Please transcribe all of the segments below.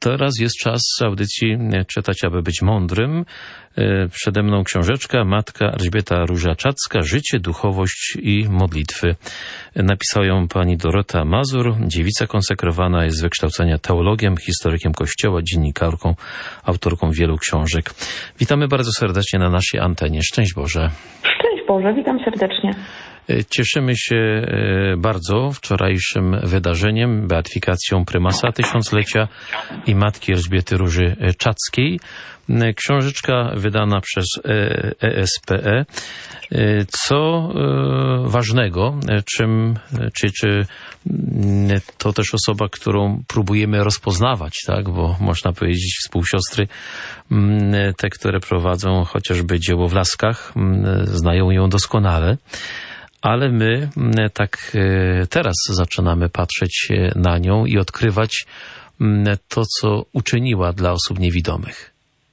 teraz jest czas audycji Czytać, aby być mądrym. Przede mną książeczka Matka Elżbieta Róża-Czacka, Życie, duchowość i modlitwy. Napisała ją pani Dorota Mazur, dziewica konsekrowana, jest z wykształcenia teologiem, historykiem Kościoła, dziennikarką, autorką wielu książek. Witamy bardzo serdecznie na naszej antenie. Szczęść Boże. Szczęść Boże, witam serdecznie. Cieszymy się bardzo wczorajszym wydarzeniem, beatyfikacją prymasa tysiąclecia i matki Elżbiety Róży Czackiej. Książeczka wydana przez ESPE. Co ważnego, czy to też osoba, którą próbujemy rozpoznawać, tak? Bo można powiedzieć współsiostry, te, które prowadzą chociażby dzieło w Laskach, znają ją doskonale. Ale my tak teraz zaczynamy patrzeć na nią i odkrywać to, co uczyniła dla osób niewidomych.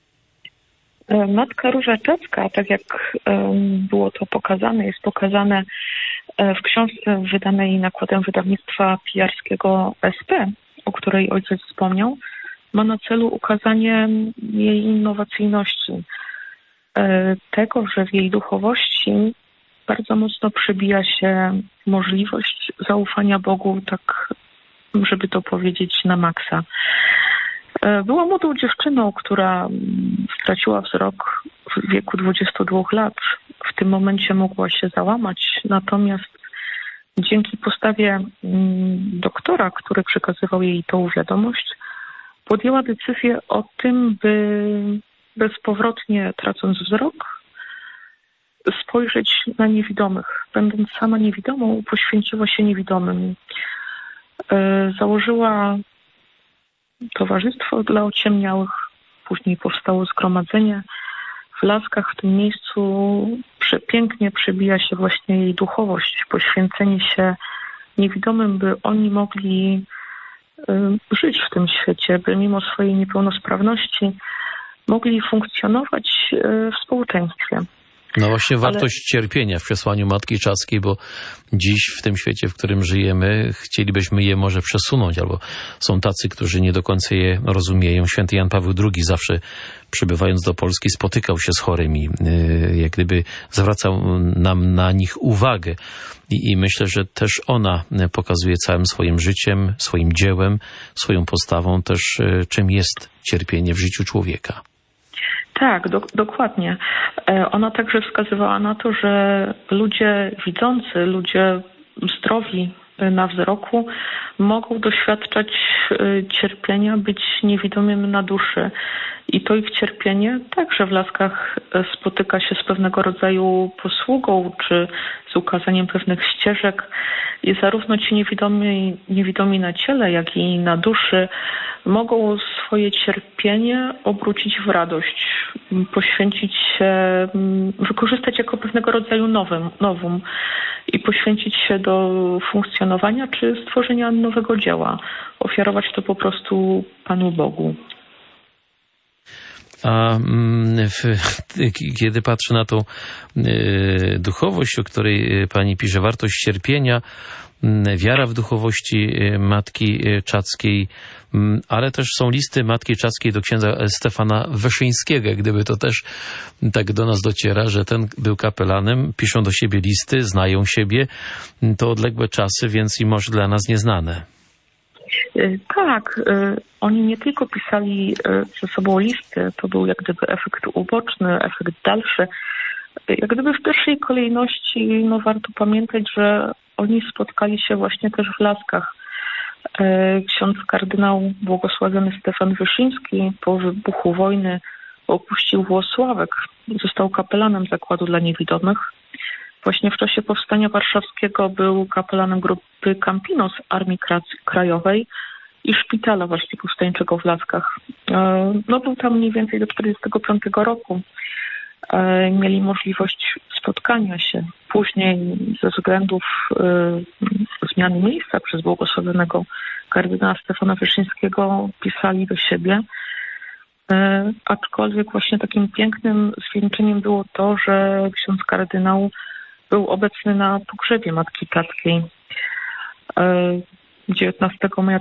Matka Róża Czacka, tak jak było to pokazane, jest pokazane w książce wydanej nakładem wydawnictwa pijarskiego SP, o której ojciec wspomniał, ma na celu ukazanie jej innowacyjności. Tego, że w jej duchowości bardzo mocno przebija się możliwość zaufania Bogu, tak żeby to powiedzieć na maksa. Była młodą dziewczyną, która straciła wzrok w wieku 22 lat. W tym momencie mogła się załamać, natomiast dzięki postawie doktora, który przekazywał jej tą wiadomość, podjęła decyzję o tym, by bezpowrotnie tracąc wzrok, spojrzeć na niewidomych. Będąc sama niewidomą, poświęciła się niewidomym. Założyła towarzystwo dla ociemniałych, później powstało zgromadzenie w Laskach. W tym miejscu przepięknie przebija się właśnie jej duchowość, poświęcenie się niewidomym, by oni mogli żyć w tym świecie, by mimo swojej niepełnosprawności mogli funkcjonować w społeczeństwie. No właśnie wartość cierpienia w przesłaniu Matki Czackiej, bo dziś w tym świecie, w którym żyjemy, chcielibyśmy je może przesunąć, albo są tacy, którzy nie do końca je rozumieją. Święty Jan Paweł II zawsze przybywając do Polski spotykał się z chorymi, jak gdyby zwracał nam na nich uwagę. I myślę, że też ona pokazuje całym swoim życiem, swoim dziełem, swoją postawą też, czym jest cierpienie w życiu człowieka. Tak, dokładnie. Ona także wskazywała na to, że ludzie widzący, ludzie zdrowi na wzroku mogą doświadczać cierpienia, być niewidomym na duszy. I to ich cierpienie także w Laskach spotyka się z pewnego rodzaju posługą, czy z ukazaniem pewnych ścieżek. I zarówno ci niewidomi na ciele, jak i na duszy mogą swoje cierpienie obrócić w radość, poświęcić się, wykorzystać jako pewnego rodzaju nowum i poświęcić się do funkcjonowania czy stworzenia nowego dzieła. Ofiarować to po prostu Panu Bogu. A kiedy patrzę na tą duchowość, o której pani pisze, wartość cierpienia, wiara w duchowości Matki Czackiej, ale też są listy Matki Czackiej do księdza Stefana Wyszyńskiego. Gdyby to też tak do nas dociera, że ten był kapelanem, piszą do siebie listy, znają siebie, to odległe czasy, więc i może dla nas nieznane. Tak, oni nie tylko pisali ze sobą listy, to był jak gdyby efekt uboczny, efekt dalszy. Jak gdyby w pierwszej kolejności warto pamiętać, że oni spotkali się właśnie też w Laskach. Ksiądz kardynał błogosławiony Stefan Wyszyński po wybuchu wojny opuścił Włocławek, został kapelanem zakładu dla niewidomych. Właśnie w czasie powstania warszawskiego był kapelanem grupy Campinos Armii Krajowej i szpitala właśnie powstańczego w Laskach. Był tam mniej więcej do 1945 roku. Mieli możliwość spotkania się. Później ze względów zmiany miejsca przez błogosławionego kardynała Stefana Wyszyńskiego pisali do siebie. Aczkolwiek właśnie takim pięknym zwieńczeniem było to, że ksiądz kardynał był obecny na pogrzebie Matki Czackiej. 19 maja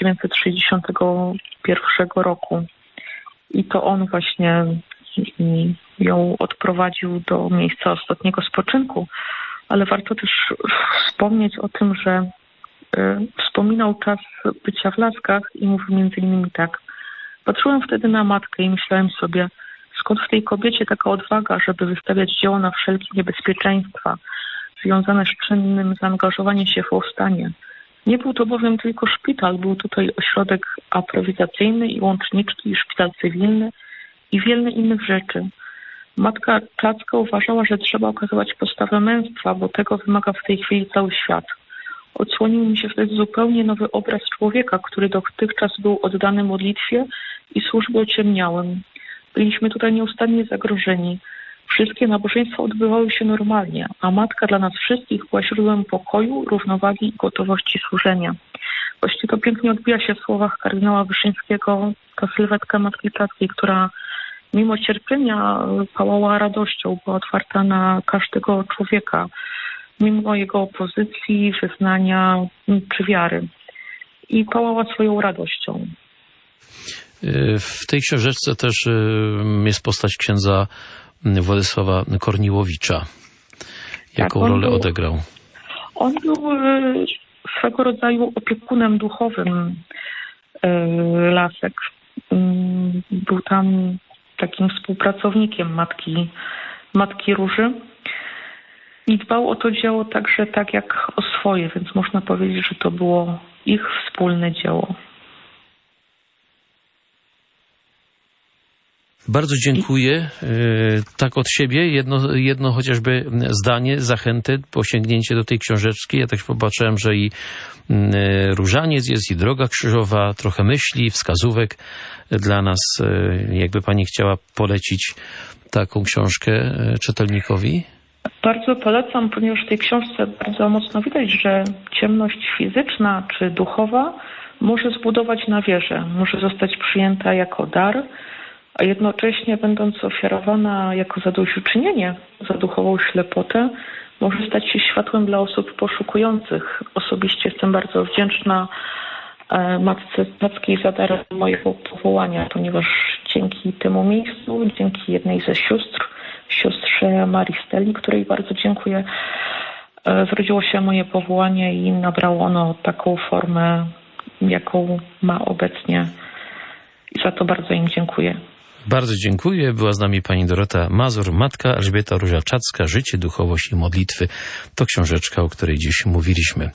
1961 roku. I to on właśnie ją odprowadził do miejsca ostatniego spoczynku. Ale warto też wspomnieć o tym, że wspominał czas bycia w Laskach i mówił między innymi tak. Patrzyłem wtedy na matkę i myślałem sobie, skąd w tej kobiecie taka odwaga, żeby wystawiać dzieło na wszelkie niebezpieczeństwa związane z czynnym zaangażowaniem się w powstanie. Nie był to bowiem tylko szpital, był tutaj ośrodek aprowizacyjny i łączniczki, i szpital cywilny i wiele innych rzeczy. Matka Czacka uważała, że trzeba okazywać postawę męstwa, bo tego wymaga w tej chwili cały świat. Odsłonił mi się wtedy zupełnie nowy obraz człowieka, który dotychczas był oddany modlitwie i służbie ociemniałym. Byliśmy tutaj nieustannie zagrożeni. Wszystkie nabożeństwa odbywały się normalnie, a matka dla nas wszystkich była źródłem pokoju, równowagi i gotowości służenia. Właściwie to pięknie odbija się w słowach kardynała Wyszyńskiego, ta sylwetka Matki Czackiej, która mimo cierpienia pałała radością, była otwarta na każdego człowieka, mimo jego opozycji, wyznania czy wiary. I pałała swoją radością. W tej książeczce też jest postać księdza Władysława Korniłowicza. Jaką rolę odegrał? On był swego rodzaju opiekunem duchowym Lasek. Był tam takim współpracownikiem Matki Róży i dbał o to dzieło także tak jak o swoje, więc można powiedzieć, że to było ich wspólne dzieło. Bardzo dziękuję. Tak od siebie jedno chociażby zdanie, zachętę, posięgnięcie do tej książeczki. Ja też popatrzyłem, że i Różaniec jest, i Droga Krzyżowa, trochę myśli, wskazówek dla nas. Jakby pani chciała polecić taką książkę czytelnikowi? Bardzo polecam, ponieważ w tej książce bardzo mocno widać, że ciemność fizyczna czy duchowa może zbudować na wierze, może zostać przyjęta jako dar, a jednocześnie będąc ofiarowana jako zadośćuczynienie za duchową ślepotę, może stać się światłem dla osób poszukujących. Osobiście jestem bardzo wdzięczna Matce Czackiej za dar mojego powołania, ponieważ dzięki temu miejscu, dzięki jednej ze sióstr, siostrze Marii Steli, której bardzo dziękuję, zrodziło się moje powołanie i nabrało ono taką formę, jaką ma obecnie. I za to bardzo im dziękuję. Bardzo dziękuję. Była z nami pani Dorota Mazur, matka Elżbieta Róża-Czacka, Życie, duchowość i modlitwy. To książeczka, o której dziś mówiliśmy.